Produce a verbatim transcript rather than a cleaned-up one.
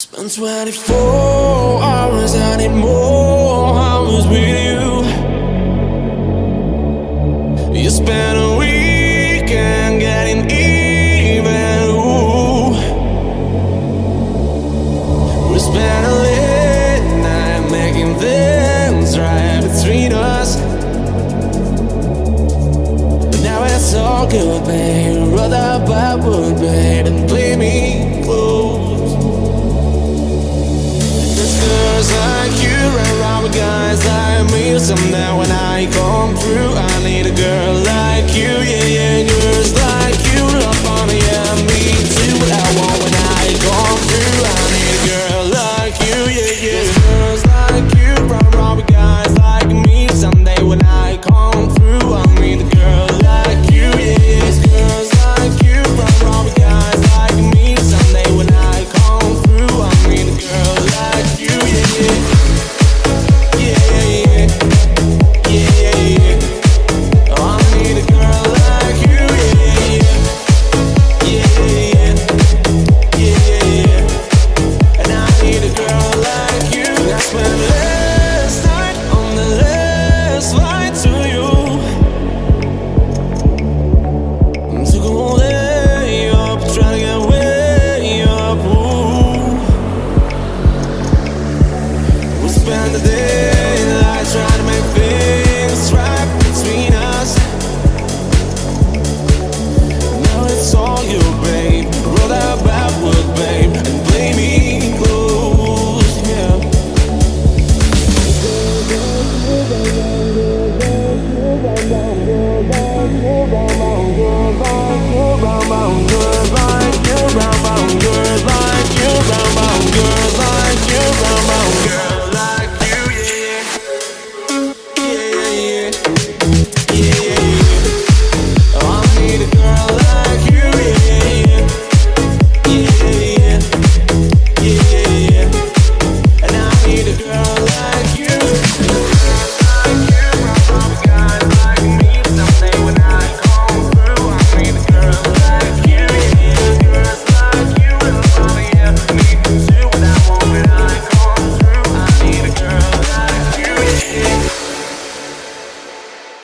Spent twenty-four hours, I need more hours with you. You spent a weekend getting even. Ooh. We spent a late night making things right between us. But now it's all good, babe. Rather bad would, babe, and blame me.